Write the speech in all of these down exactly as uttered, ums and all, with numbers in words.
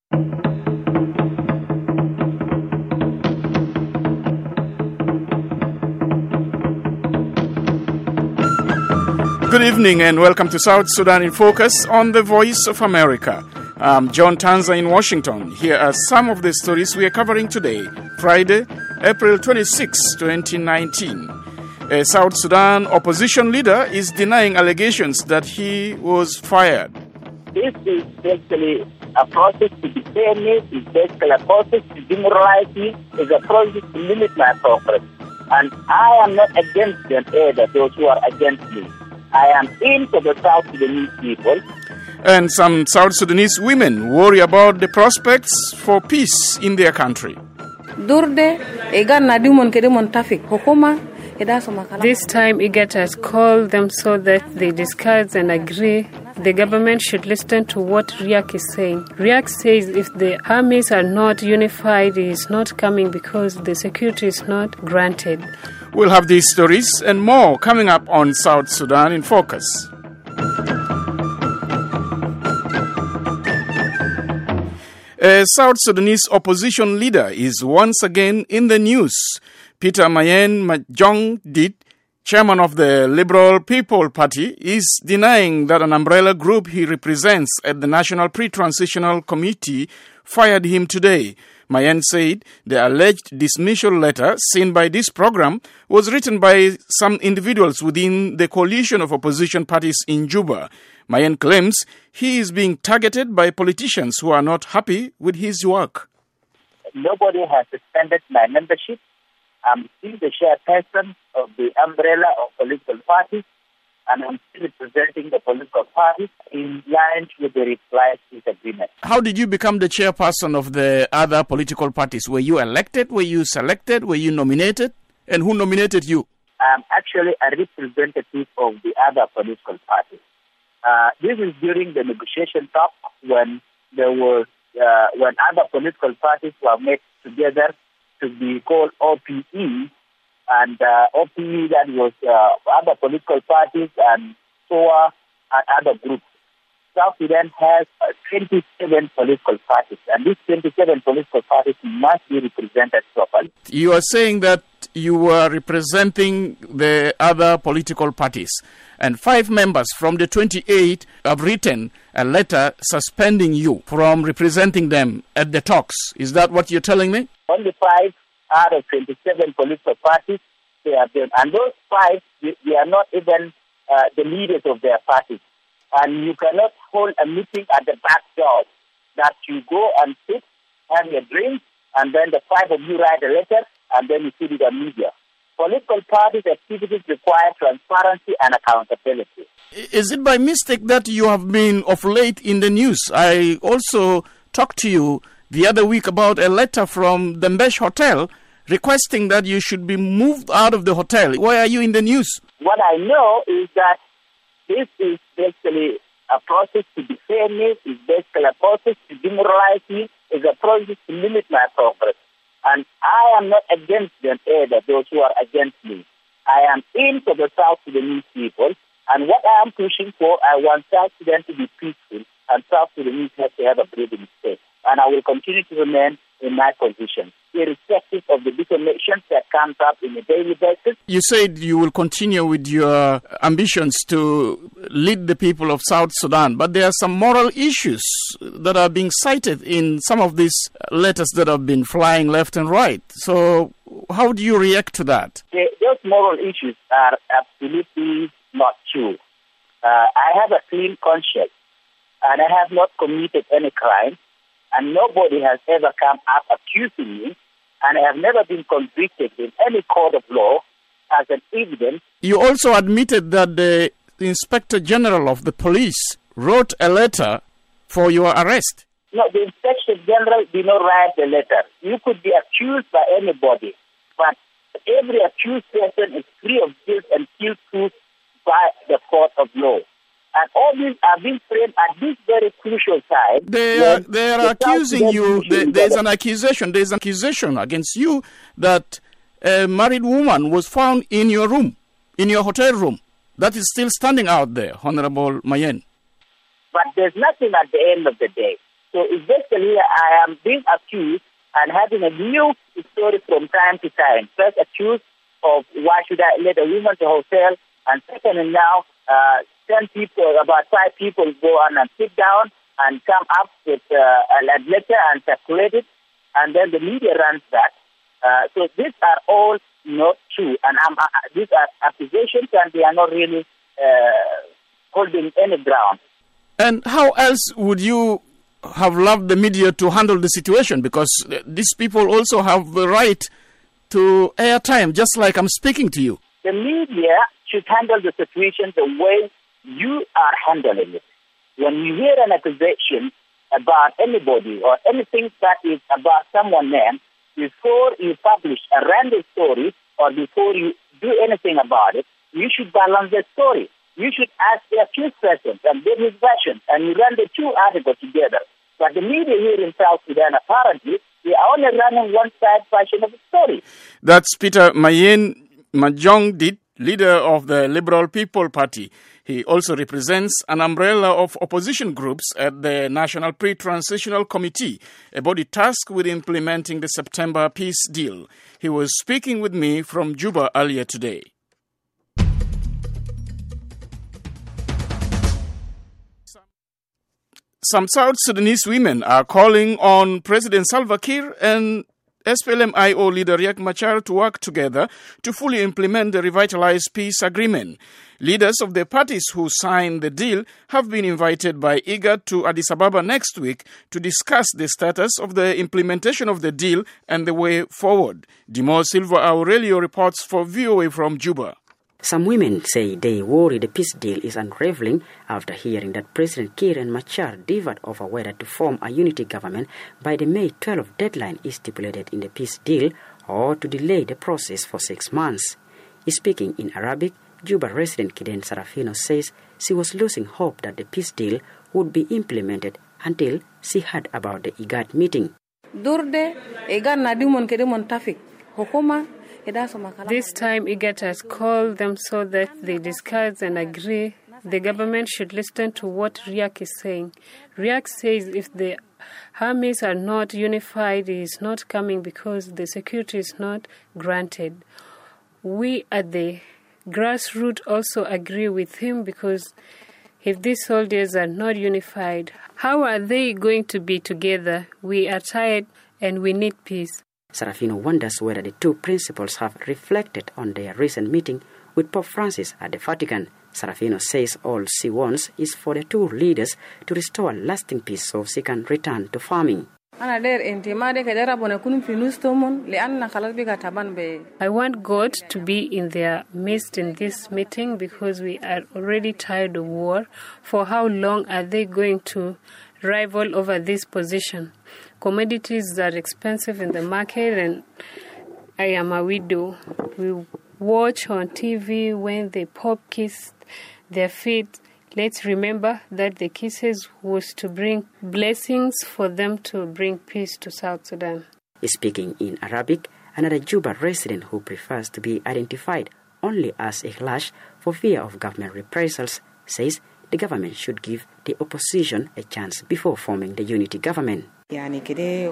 Good evening and welcome to South Sudan in Focus on the Voice of America. I'm John Tanza in Washington. Here are some of the stories we are covering today, Friday, April twenty-sixth, twenty nineteen. A South Sudan opposition leader is denying allegations that he was fired. This is basically a process to defame me, it's basically a process to demoralize me, it's a process to limit my progress. And I am not against them either, those who are against me. I am in for the South Sudanese people. And some South Sudanese women worry about the prospects for peace in their country. This time IGAD has called them so that they discuss and agree. The government should listen to what Riek is saying. Riek says if the armies are not unified, he is not coming because the security is not granted. We'll have these stories and more coming up on South Sudan in Focus. A South Sudanese opposition leader is once again in the news. Peter Mayen Majongdit, chairman of the Liberal People Party, is denying that an umbrella group he represents at the National Pre-Transitional Committee fired him today. Mayen said the alleged dismissal letter seen by this program was written by some individuals within the coalition of opposition parties in Juba. Mayen claims he is being targeted by politicians who are not happy with his work. Nobody has suspended my membership. I'm still the chairperson of the umbrella of political parties, and I'm still representing the political parties in line with the reply to this agreement. How did you become the chairperson of the other political parties? Were you elected? Were you selected? Were you nominated? And who nominated you? I'm actually a representative of the other political parties. Uh, this is during the negotiation talk when there was uh, when other political parties were made together to be called O P E. And uh, O P E, that was uh, other political parties and S O A and other groups. South Sudan has uh, twenty-seven political parties, and these twenty-seven political parties must be represented properly. You are saying that you were representing the other political parties, and five members from the twenty-eight have written a letter suspending you from representing them at the talks. Is that what you're telling me? Only five out of twenty-seven political parties, they have been, and those five, they, they are not even uh, the leaders of their parties. And you cannot hold a meeting at the back door that you go and sit, have your drink, and then the five of you write a letter, and then you put it on media. Political parties' activities require transparency and accountability. Is it by mistake that you have been of late in the news? I also talked to you the other week about a letter from the Mbesh Hotel requesting that you should be moved out of the hotel. Why are you in the news? What I know is that this is basically a process to defame me, it's basically a process to demoralize me, it's a process to limit my progress. And I am not against them either, those who are against me. I am in for the South Sudanese people, and what I am pushing for, I want South Sudan to be peaceful, and South Sudanese have to have a breathing space. And I will continue to remain in my position, irrespective of the detonations that comes up in a daily basis. You said you will continue with your ambitions to lead the people of South Sudan, but there are some moral issues that are being cited in some of these letters that have been flying left and right. So how do you react to that? The, those moral issues are absolutely not true. Uh, I have a clean conscience, and I have not committed any crime. And nobody has ever come up accusing me, and I have never been convicted in any court of law as an evidence. You also admitted that the Inspector General of the police wrote a letter for your arrest. No, the Inspector General did not write the letter. You could be accused by anybody, but every accused person is free of guilt and still proved by the court of law. And all these are being framed at this very crucial time. They are, they are accusing you, they, there's an accusation, there's an accusation against you that a married woman was found in your room, in your hotel room. That is still standing out there, Honorable Mayen. But there's nothing at the end of the day. So it's basically I am being accused and having a new story from time to time. First accused of why should I let a woman to hotel, and second, and now uh, ten people, about five people go on and sit down and come up with uh, a letter and circulate it, and then the media runs that. Uh, so these are all not true, and um, uh, these are accusations, and they are not really uh, holding any ground. And how else would you have loved the media to handle the situation? Because these people also have the right to airtime, just like I'm speaking to you. The media should handle the situation the way you are handling it. When you hear an accusation about anybody or anything that is about someone else, before you publish a random story or before you do anything about it, you should balance the story. You should ask the accused person and give his version, and you run the two articles together. But the media here in South Sudan, apparently, they are only running one side version of the story. That's Peter Mayen Majongdit, leader of the Liberal People Party. He also represents an umbrella of opposition groups at the National Pre-Transitional Committee, a body tasked with implementing the September peace deal. He was speaking with me from Juba earlier today. Some South Sudanese women are calling on President Salva Kiir and S P L M I O leader Riek Machar to work together to fully implement the revitalized peace agreement. Leaders of the parties who signed the deal have been invited by IGAD to Addis Ababa next week to discuss the status of the implementation of the deal and the way forward. Dimo Silva Aurelio reports for V O A from Juba. Some women say they worry the peace deal is unraveling after hearing that President Kiir and Machar differed over whether to form a unity government by the May twelfth deadline stipulated in the peace deal or to delay the process for six months. Speaking in Arabic, Juba resident Kiden Sarafino says she was losing hope that the peace deal would be implemented until she heard about the IGAD meeting. This time IGAD has called them so that they discuss and agree. The government should listen to what Riek is saying. Riek says if the armies are not unified, he is not coming because the security is not granted. We at the grassroots also agree with him because if these soldiers are not unified, how are they going to be together? We are tired and we need peace. Sarafino wonders whether the two principals have reflected on their recent meeting with Pope Francis at the Vatican. Sarafino says all she wants is for the two leaders to restore lasting peace so she can return to farming. I want God to be in their midst in this meeting because we are already tired of war. For how long are they going to rival over this position? Commodities are expensive in the market and I am a widow. We watch on T V when the Pope kissed their feet. Let's remember that the kisses was to bring blessings for them to bring peace to South Sudan. Speaking in Arabic, another Juba resident who prefers to be identified only as Ihlash for fear of government reprisals says the government should give the opposition a chance before forming the unity government. Let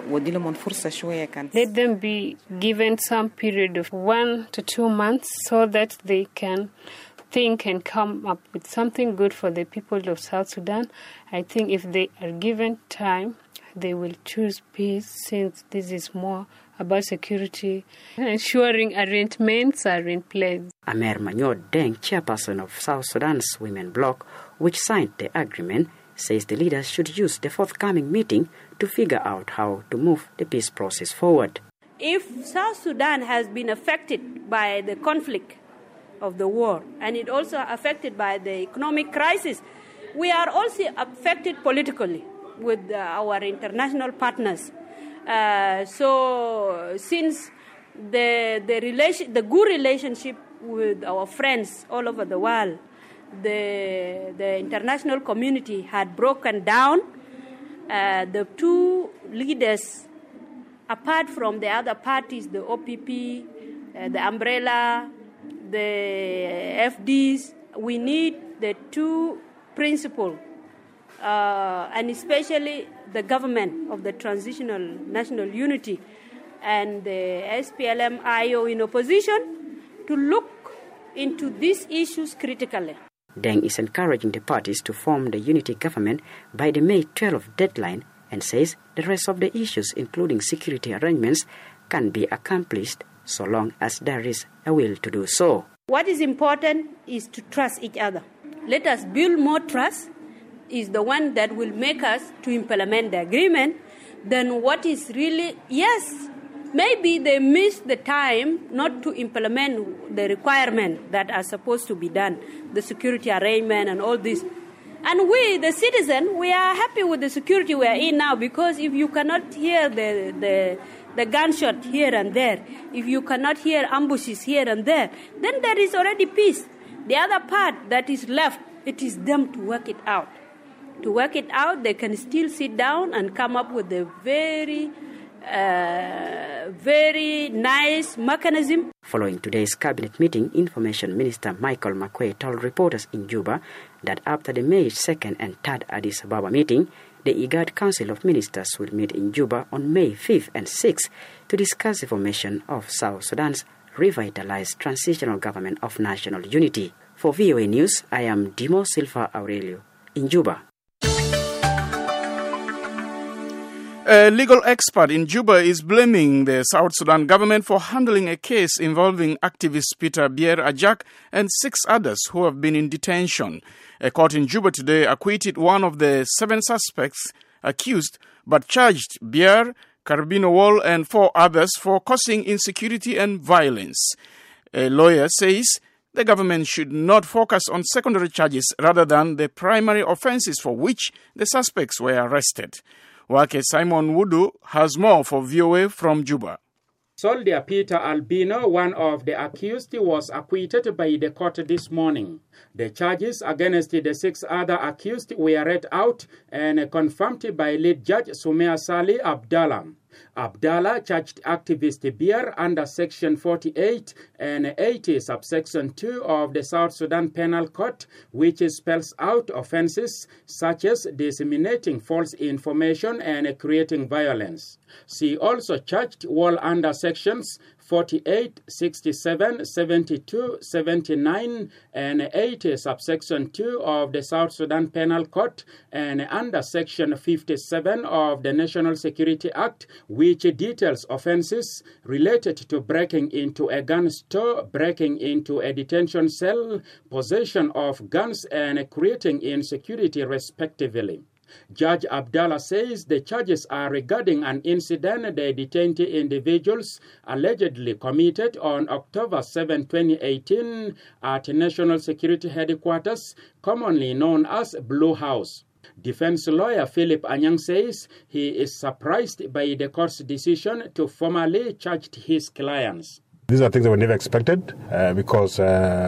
them be given some period of one to two months so that they can think and come up with something good for the people of South Sudan. I think if they are given time, they will choose peace since this is more about security. Ensuring arrangements are in place. Amer Manyor Deng, chairperson of South Sudan's Women Bloc, which signed the agreement, says the leaders should use the forthcoming meeting to figure out how to move the peace process forward. If South Sudan has been affected by the conflict of the war, and it also affected by the economic crisis, we are also affected politically with uh, our international partners. Uh, so since the the relation, the good relationship with our friends all over the world, the the international community had broken down. Uh, the two leaders, apart from the other parties, the O P P, uh, the umbrella, the F Ds, we need the two principles, uh, and especially the government of the Transitional National Unity and the S P L M I O in opposition to look into these issues critically. Deng is encouraging the parties to form the unity government by the May twelfth deadline and says the rest of the issues, including security arrangements, can be accomplished so long as there is a will to do so. What is important is to trust each other. Let us build more trust is the one that will make us to implement the agreement. Then what is really, yes, maybe they missed the time not to implement the requirement that are supposed to be done, the security arrangement and all this. And we, the citizen, we are happy with the security we are in now, because if you cannot hear the, the, the gunshot here and there, if you cannot hear ambushes here and there, then there is already peace. The other part that is left, it is them to work it out. To work it out, they can still sit down and come up with a very Uh, very nice mechanism. Following today's cabinet meeting, Information Minister Michael Makuei told reporters in Juba that after the May second and third Addis Ababa meeting, the IGAD Council of Ministers will meet in Juba on May fifth and sixth to discuss the formation of South Sudan's revitalized transitional government of national unity. For V O A News, I am Dimo Silva Aurelio in Juba. A legal expert in Juba is blaming the South Sudan government for handling a case involving activist Peter Bier Ajak and six others who have been in detention. A court in Juba today acquitted one of the seven suspects accused, but charged Bier, Carabino Wall, and four others for causing insecurity and violence. A lawyer says the government should not focus on secondary charges rather than the primary offenses for which the suspects were arrested. Wake Simon Wudu has more for V O A from Juba. Soldier Peter Albino, one of the accused, was acquitted by the court this morning. The charges against the six other accused were read out and confirmed by lead judge Sumea Sali Abdallah. Abdallah charged activist Bier under Section forty-eight and eighty, subsection two of the South Sudan Penal Code, which spells out offenses such as disseminating false information and creating violence. She also charged Wall under Sections forty-eight, sixty-seven, seventy-two, seventy-nine, and eighty, subsection two of the South Sudan Penal Code, and under Section fifty-seven of the National Security Act, which details offenses related to breaking into a gun store, breaking into a detention cell, possession of guns, and creating insecurity, respectively. Judge Abdallah says the charges are regarding an incident the detained individuals allegedly committed on October seventh, twenty eighteen at National Security Headquarters, commonly known as Blue House. Defense lawyer Philip Anyang says he is surprised by the court's decision to formally charge his clients. These are things that were never expected uh, because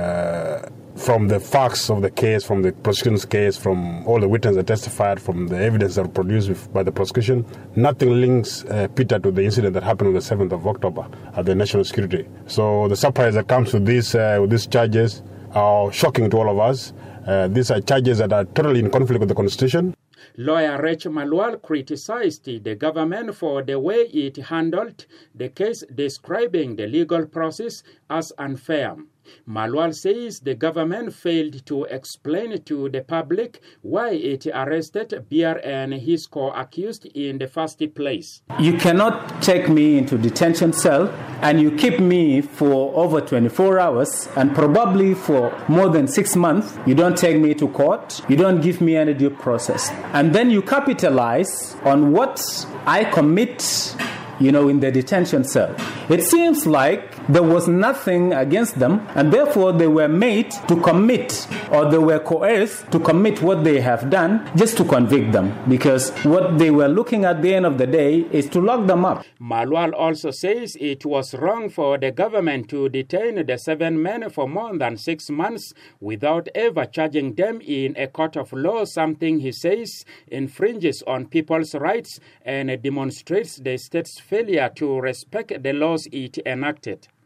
uh, from the facts of the case, from the prosecution's case, from all the witnesses that testified, from the evidence that was produced by the prosecution, nothing links uh, Peter to the incident that happened on the seventh of October at the National Security. So the surprise that comes with these, uh, with these charges are shocking to all of us. Uh, these are charges that are totally in conflict with the Constitution. Lawyer Rach Malwal criticized the government for the way it handled the case, describing the legal process as unfair. Malwal says the government failed to explain to the public why it arrested Bier and his co-accused in the first place. You cannot take me into detention cell and you keep me for over twenty-four hours and probably for more than six months. You don't take me to court. You don't give me any due process. And then you capitalize on what I commit, you know, in the detention cell. It seems like there was nothing against them, and therefore they were made to commit, or they were coerced to commit what they have done just to convict them, because what they were looking at the end of the day is to lock them up. Malwal also says it was wrong for the government to detain the seven men for more than six months without ever charging them in a court of law, something he says infringes on people's rights and demonstrates the state's failure to respect the laws it enacted.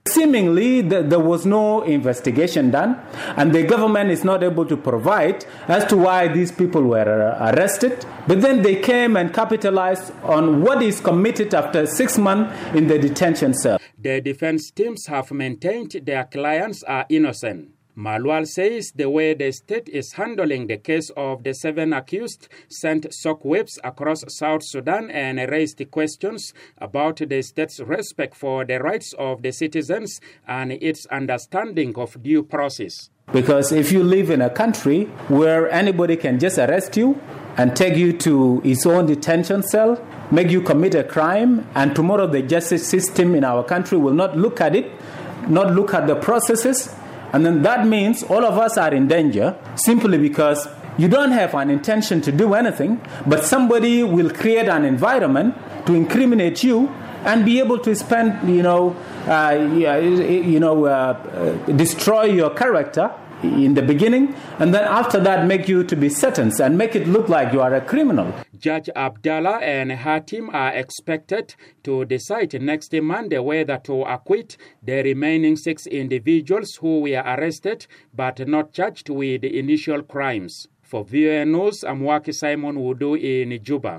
Seemingly, the, there was no investigation done, and the government is not able to provide as to why these people were arrested. But then they came and capitalized on what is committed after six months in the detention cell. The defense teams have maintained their clients are innocent. Malwal says the way the state is handling the case of the seven accused sent shockwaves across South Sudan and raised questions about the state's respect for the rights of the citizens and its understanding of due process. Because if you live in a country where anybody can just arrest you and take you to his own detention cell, make you commit a crime, and tomorrow the justice system in our country will not look at it, not look at the processes, and then that means all of us are in danger simply because you don't have an intention to do anything, but somebody will create an environment to incriminate you and be able to spend, you know, uh, you know, uh, uh, destroy your character in the beginning, and then after that make you to be sentenced and make it look like you are a criminal. Judge Abdallah and her team are expected to decide next Monday whether to acquit the remaining six individuals who were arrested but not charged with the initial crimes. For V O A News, I'm Waki Simon Wudu in Juba.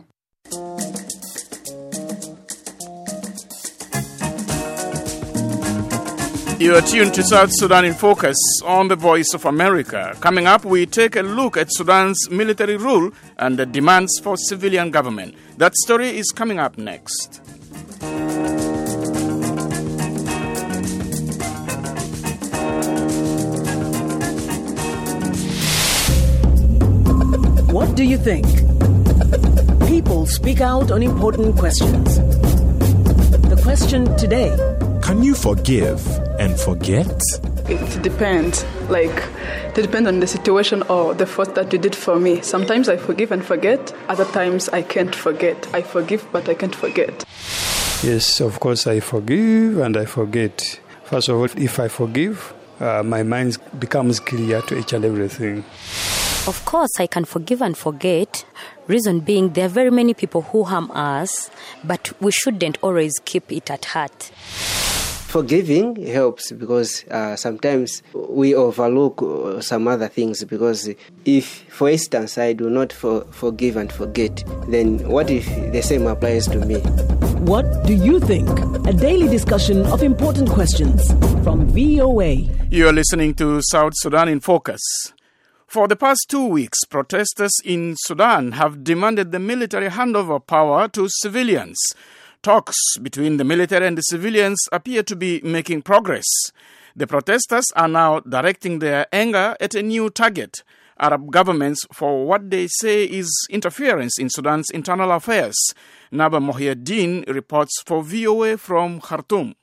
You are tuned to South Sudan in Focus on the Voice of America. Coming up, we take a look at Sudan's military rule and the demands for civilian government. That story is coming up next. What do you think? People speak out on important questions. The question today: can you forgive and forget? It depends. Like, it depends on the situation or the fault that you did for me. Sometimes I forgive and forget. Other times I can't forget. I forgive, but I can't forget. Yes, of course I forgive and I forget. First of all, if I forgive, uh, my mind becomes clear to each and everything. Of course, I can forgive and forget. Reason being, there are very many people who harm us, but we shouldn't always keep it at heart. Forgiving helps because uh, sometimes we overlook uh, some other things, because if, for instance, I do not for- forgive and forget, then what if the same applies to me? What do you think? A daily discussion of important questions from V O A. You are listening to South Sudan in Focus. For the past two weeks, protesters in Sudan have demanded the military handover power to civilians. Talks between the military and the civilians appear to be making progress. The protesters are now directing their anger at a new target: Arab governments for what they say is interference in Sudan's internal affairs. Naba Mohieddin reports for V O A from Khartoum.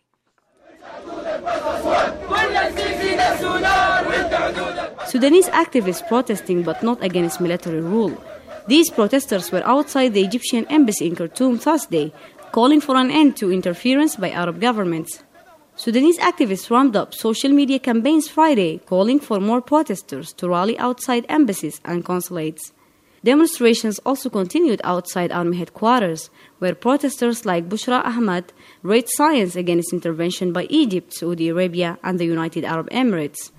Sudanese activists protesting but not against military rule. These protesters were outside the Egyptian embassy in Khartoum Thursday, calling for an end to interference by Arab governments. Sudanese activists ramped up social media campaigns Friday, calling for more protesters to rally outside embassies and consulates. Demonstrations also continued outside army headquarters, where protesters like Bushra Ahmad raised signs against intervention by Egypt, Saudi Arabia, and the United Arab Emirates.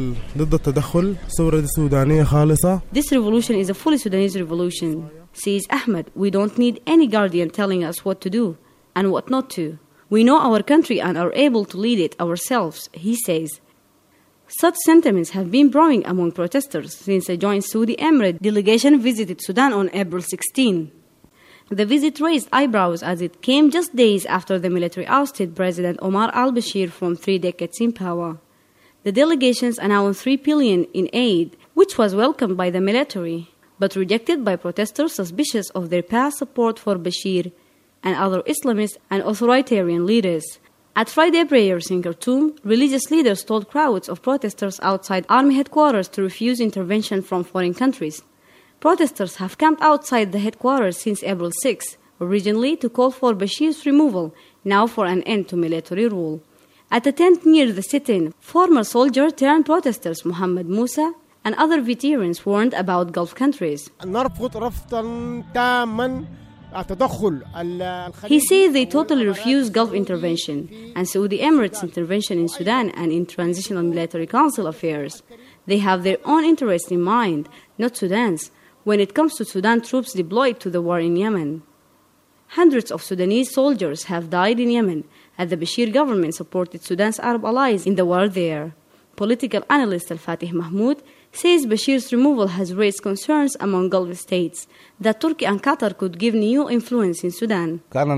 This revolution is a fully Sudanese revolution, says Ahmad. We don't need any guardian telling us what to do and what not to. We know our country and are able to lead it ourselves, he says. Such sentiments have been brewing among protesters since a joint Saudi Emirate delegation visited Sudan on April sixteenth. The visit raised eyebrows as it came just days after the military ousted President Omar al-Bashir from three decades in power. The delegations announced three billion dollars in aid, which was welcomed by the military, but rejected by protesters suspicious of their past support for Bashir and other Islamist and authoritarian leaders. At Friday prayers in Khartoum, religious leaders told crowds of protesters outside army headquarters to refuse intervention from foreign countries. Protesters have camped outside the headquarters since April sixth, originally to call for Bashir's removal, now for an end to military rule. At a tent near the sit-in, former soldier turned protesters Muhammad Musa and other veterans warned about Gulf countries. He says they totally refuse Gulf intervention and Saudi Emirates intervention in Sudan and in Transitional Military Council affairs. They have their own interests in mind, not Sudan's, when it comes to Sudan troops deployed to the war in Yemen. Hundreds of Sudanese soldiers have died in Yemen as the Bashir government supported Sudan's Arab allies in the war there. Political analyst Al-Fatih Mahmoud says Bashir's removal has raised concerns among Gulf states that Turkey and Qatar could give new influence in Sudan.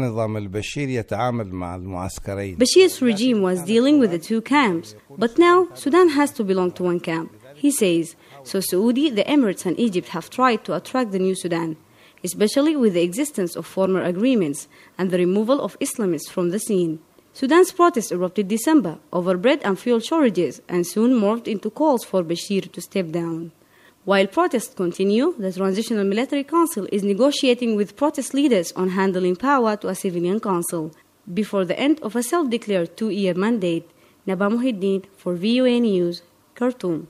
Bashir's regime was dealing with the two camps, but now Sudan has to belong to one camp, he says. So Saudi, the Emirates and Egypt have tried to attract the new Sudan, especially with the existence of former agreements and the removal of Islamists from the scene. Sudan's protests erupted December over bread and fuel shortages and soon morphed into calls for Bashir to step down. While protests continue, the Transitional Military Council is negotiating with protest leaders on handling power to a civilian council before the end of a self-declared two-year mandate. Naba Muhiddin for V O A News, Khartoum.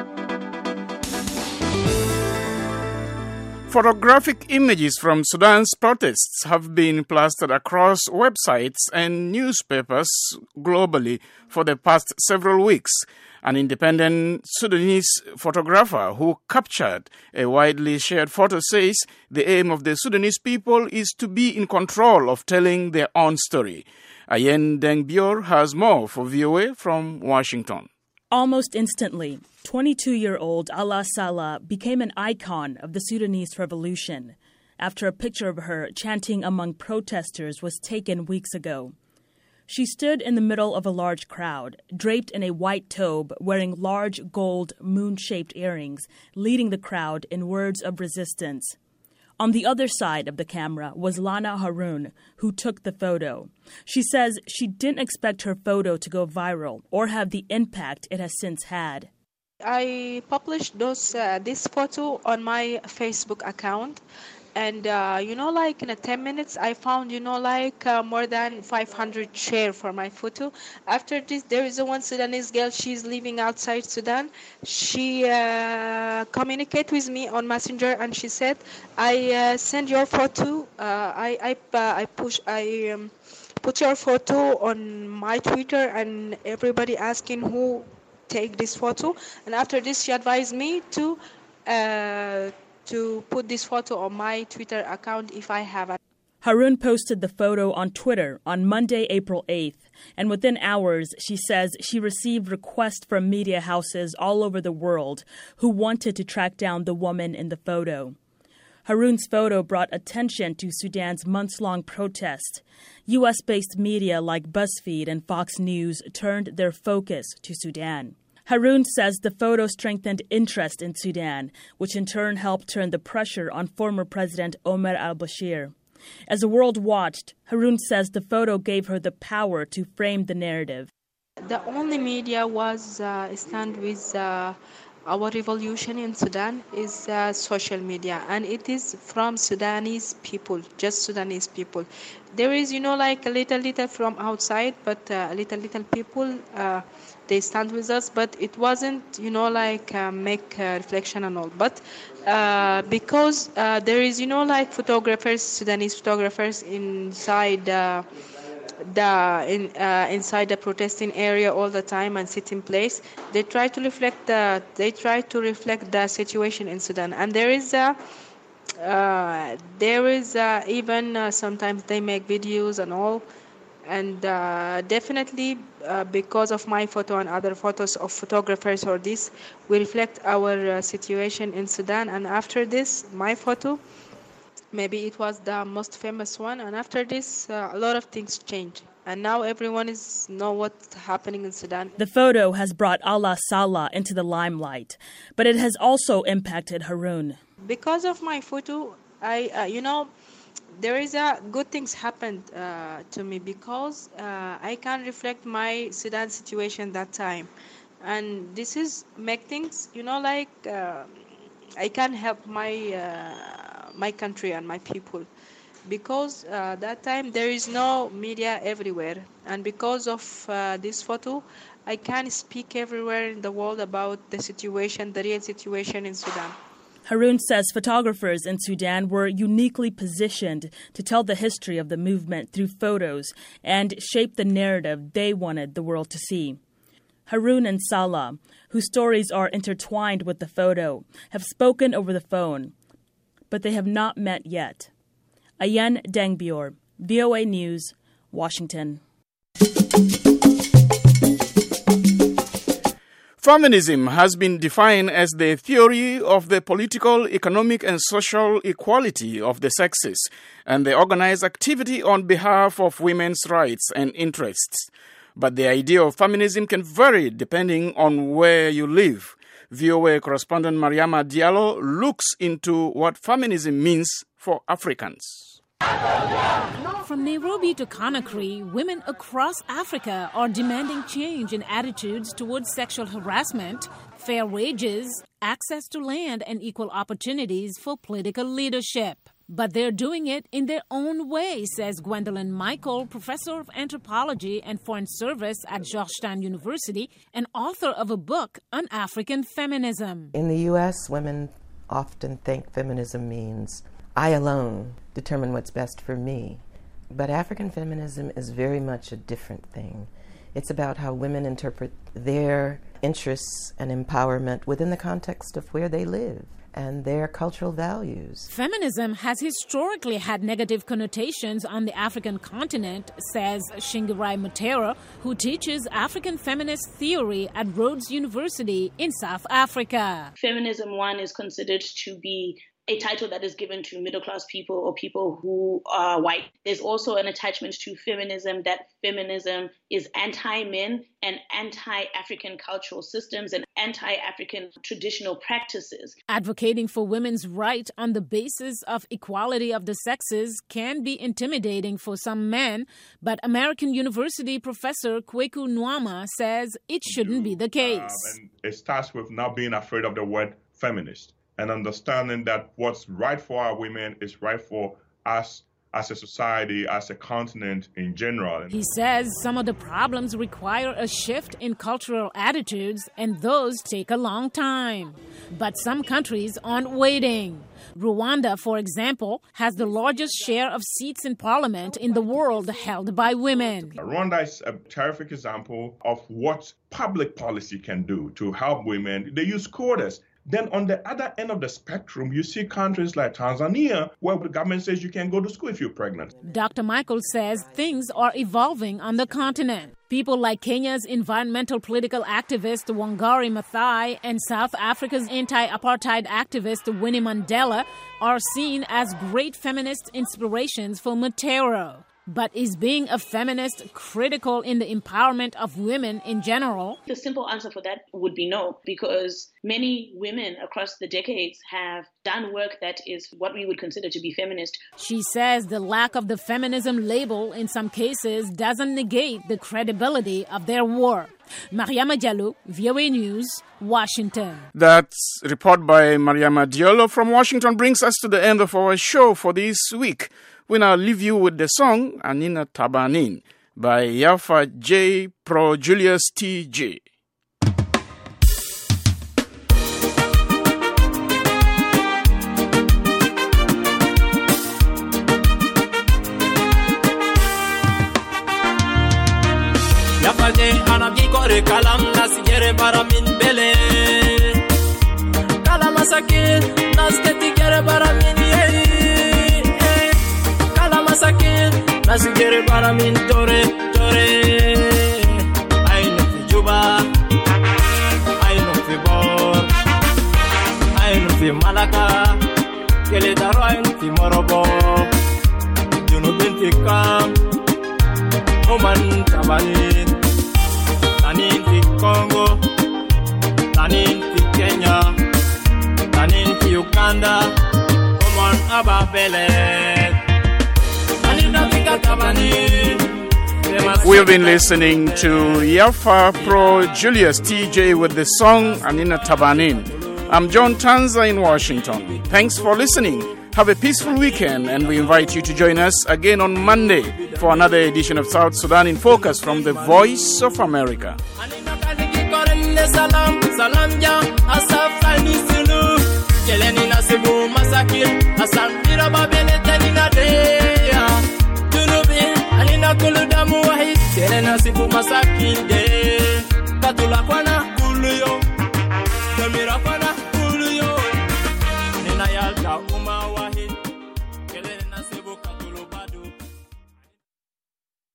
Photographic images from Sudan's protests have been plastered across websites and newspapers globally for the past several weeks. An independent Sudanese photographer who captured a widely shared photo says the aim of the Sudanese people is to be in control of telling their own story. Ayen Dengbior has more for V O A from Washington. Almost instantly, twenty-two-year-old Allah Salah became an icon of the Sudanese revolution after a picture of her chanting among protesters was taken weeks ago. She stood in the middle of a large crowd, draped in a white tobe, wearing large gold moon-shaped earrings, leading the crowd in words of resistance. On the other side of the camera was Lana Haroun, who took the photo. She says she didn't expect her photo to go viral or have the impact it has since had. I published those uh, this photo on my Facebook account. And, uh, you know, like in a ten minutes, I found, you know, like uh, more than five hundred share for my photo. After this, there is a one Sudanese girl. She's living outside Sudan. She uh, communicated with me on Messenger, and she said, I uh, send your photo. Uh, I I, uh, I push I um, put your photo on my Twitter, and everybody asking who take this photo. And after this, she advised me to Uh, to put this photo on my Twitter account if I have it. Haroun posted the photo on Twitter on Monday, April eighth, and within hours, she says she received requests from media houses all over the world who wanted to track down the woman in the photo. Haroun's photo brought attention to Sudan's months-long protest. U S-based media like BuzzFeed and Fox News turned their focus to Sudan. Haroun says the photo strengthened interest in Sudan, which in turn helped turn the pressure on former President Omar al-Bashir. As the world watched, Haroun says the photo gave her the power to frame the narrative. The only media was uh, stand with uh, our revolution in Sudan is uh, social media, and it is from Sudanese people, just Sudanese people. There is, you know, like a little, little from outside, but uh, little, little people, uh, they stand with us, but it wasn't, you know, like uh, make uh, reflection and all. But uh, because uh, there is, you know, like photographers, Sudanese photographers inside uh, the in uh, inside the protesting area all the time and sit in place, they try to reflect the they try to reflect the situation in Sudan. And there is a uh, there is uh, even uh, sometimes they make videos and all. And uh, definitely uh, because of my photo and other photos of photographers or this, we reflect our uh, situation in Sudan. And after this, my photo, maybe it was the most famous one. And after this, uh, a lot of things changed. And now everyone is know what's happening in Sudan. The photo has brought Allah Salah into the limelight, but it has also impacted Haroun. Because of my photo, I, uh, you know, there is a good things happened uh, to me because uh, I can reflect my Sudan situation that time, and this is make things, you know, like uh, I can help my uh, my country and my people, because uh, that time there is no media everywhere, and because of uh, this photo, I can speak everywhere in the world about the situation, the real situation in Sudan. Haroon says photographers in Sudan were uniquely positioned to tell the history of the movement through photos and shape the narrative they wanted the world to see. Haroon and Salah, whose stories are intertwined with the photo, have spoken over the phone, but they have not met yet. Ayen Dengbior, V O A News, Washington. Feminism has been defined as the theory of the political, economic, and social equality of the sexes and the organized activity on behalf of women's rights and interests. But the idea of feminism can vary depending on where you live. V O A correspondent Mariama Diallo looks into what feminism means for Africans. From Nairobi to Conakry, women across Africa are demanding change in attitudes towards sexual harassment, fair wages, access to land, and equal opportunities for political leadership. But they're doing it in their own way, says Gwendolyn Michael, professor of anthropology and foreign service at Georgetown University and author of a book on African feminism. In the U S, women often think feminism means I alone determine what's best for me. But African feminism is very much a different thing. It's about how women interpret their interests and empowerment within the context of where they live and their cultural values. Feminism has historically had negative connotations on the African continent, says Shingirai Mutera, who teaches African feminist theory at Rhodes University in South Africa. Feminism, one, is considered to be a title that is given to middle-class people or people who are white. There's also an attachment to feminism that feminism is anti-men and anti-African cultural systems and anti-African traditional practices. Advocating for women's rights on the basis of equality of the sexes can be intimidating for some men, but American University professor Kweku Nwama says it shouldn't be the case. Uh, and it starts with not being afraid of the word feminist, and understanding that what's right for our women is right for us as a society, as a continent in general. He says some of the problems require a shift in cultural attitudes, and those take a long time. But some countries aren't waiting. Rwanda, for example, has the largest share of seats in parliament in the world held by women. Rwanda is a terrific example of what public policy can do to help women. They use quotas. Then on the other end of the spectrum, you see countries like Tanzania, where the government says you can go to school if you're pregnant. Doctor Michael says things are evolving on the continent. People like Kenya's environmental political activist Wangari Maathai and South Africa's anti-apartheid activist Winnie Mandela are seen as great feminist inspirations for Mutero. But is being a feminist critical in the empowerment of women in general? The simple answer for that would be no, because many women across the decades have done work that is what we would consider to be feminist. She says the lack of the feminism label in some cases doesn't negate the credibility of their work. Mariama Diallo, V O A News, Washington. That report by Mariama Diallo from Washington brings us to the end of our show for this week. We now leave you with the song Anina Tabanin by Yafa J. Pro Julius T J. Yafa J. Anagikore Kalam Nasigere Baramin Bele Kalamasaki Nasketi Baramin Nasigere Baramin Tore Tore I know fi Juba I know fi Bor I know fi Malaka Keletaro I know fi Morobo Junubin fi Kam Oman Tabanin Tanin fi Congo Tanin fi Kenya Tanin fi Uganda Oman Ababele. We've been listening to Yafa Pro Julius T J with the song Anina Tabanin. I'm John Tanza in Washington. Thanks for listening. Have a peaceful weekend, and we invite you to join us again on Monday for another edition of South Sudan in Focus from the Voice of America. Salam, salam, Keleni nasibu masakin Hasan bira babele tenina deya Tunubi alina kulu damu wahid Keleni nasibu masakin de Katula kwana